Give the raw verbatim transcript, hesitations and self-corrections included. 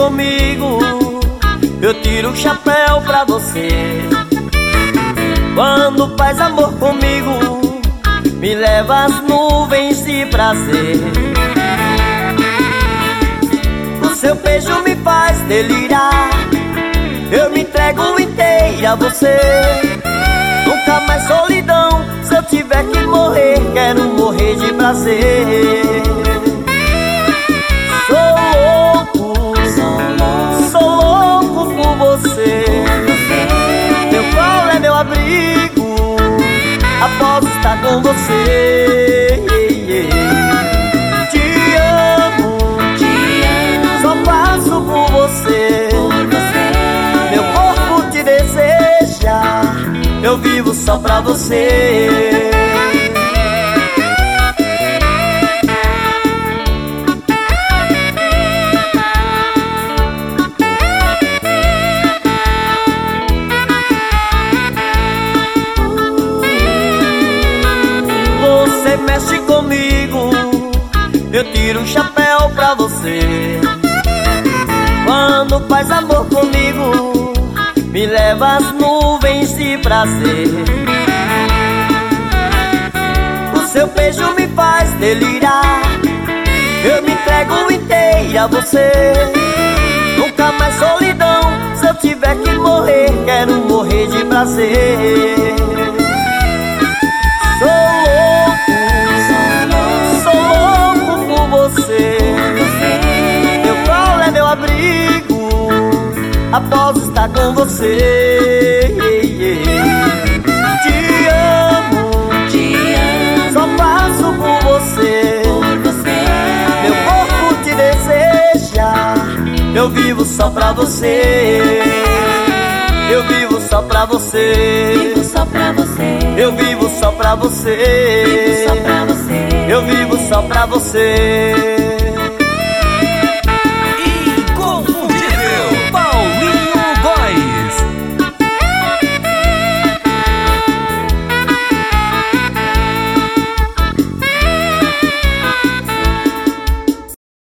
comigo, eu tiro o chapéu pra você. Quando faz amor comigo, me leva às nuvens de prazer. O seu beijo me faz delirar, eu me entrego inteira a você. Nunca mais solidão, se eu tiver que morrer, quero morrer de prazer. Sou louco, sou louco por você. Meu colo é meu abrigo, após estar com você. Te amo, só faço por você. Meu corpo te deseja, eu vivo só pra você. Você mexe comigo, eu tiro o chapéu pra você. Quando faz amor comigo, me leva às nuvens de prazer. O seu beijo me faz delirar, eu me entrego inteira a você. Nunca mais solidão, se eu tiver que morrer, quero morrer de prazer. Sou louco, sou louco por você. Meu colo é meu abrigo, após estar com você. Te amo, só faço por você. Meu corpo te deseja, eu vivo só pra você. Eu vivo só pra você. Vivo só pra você. Eu vivo só pra você. Vivo só pra você. Eu vivo só pra você.